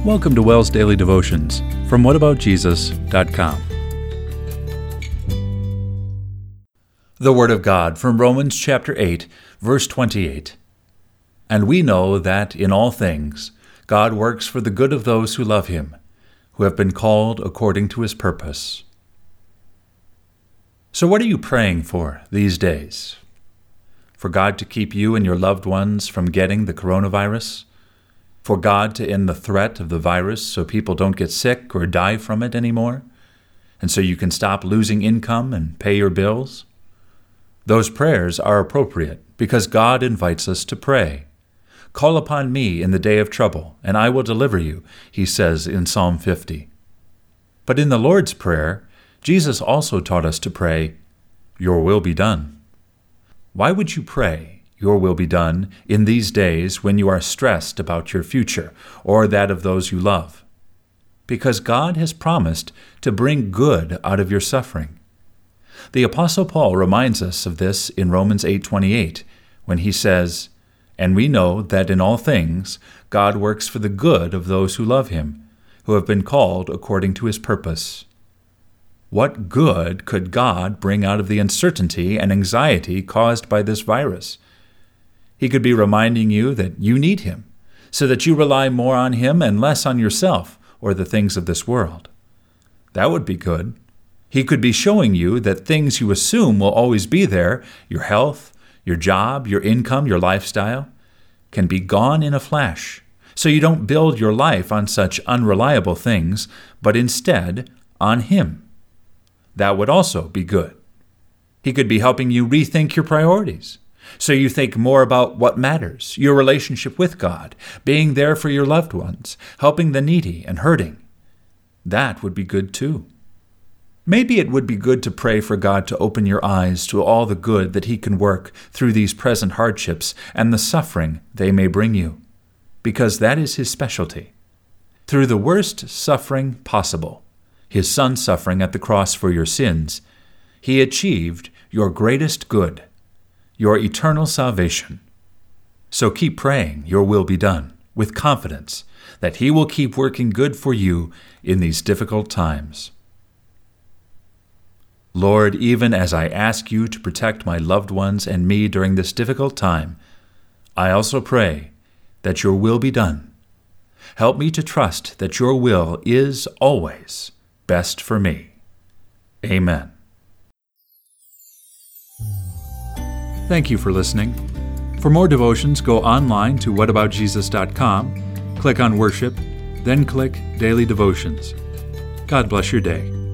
Welcome to Wells Daily Devotions from whataboutjesus.com. The Word of God from Romans chapter 8, verse 28. And we know that in all things God works for the good of those who love Him, who have been called according to His purpose. So what are you praying for these days? For God to keep you and your loved ones from getting the coronavirus? For God to end the threat of the virus so people don't get sick or die from it anymore? And so you can stop losing income and pay your bills? Those prayers are appropriate because God invites us to pray. Call upon me in the day of trouble, and I will deliver you, He says in Psalm 50. But in the Lord's Prayer, Jesus also taught us to pray, "Your will be done." Why would you pray, "Your will be done," in these days when you are stressed about your future or that of those you love? Because God has promised to bring good out of your suffering. The Apostle Paul reminds us of this in Romans 8:28, when he says, "And we know that in all things God works for the good of those who love Him, who have been called according to His purpose." What good could God bring out of the uncertainty and anxiety caused by this virus? He could be reminding you that you need Him, so that you rely more on Him and less on yourself or the things of this world. That would be good. He could be showing you that things you assume will always be there, your health, your job, your income, your lifestyle, can be gone in a flash, so you don't build your life on such unreliable things, but instead on Him. That would also be good. He could be helping you rethink your priorities, so you think more about what matters, your relationship with God, being there for your loved ones, helping the needy and hurting. That would be good too. Maybe it would be good to pray for God to open your eyes to all the good that He can work through these present hardships and the suffering they may bring you, because that is His specialty. Through the worst suffering possible, His Son suffering at the cross for your sins, He achieved your greatest good, your eternal salvation. So keep praying your will be done with confidence that He will keep working good for you in these difficult times. Lord, even as I ask You to protect my loved ones and me during this difficult time, I also pray that Your will be done. Help me to trust that Your will is always best for me. Amen. Thank you for listening. For more devotions, go online to whataboutjesus.com, click on Worship, then click Daily Devotions. God bless your day.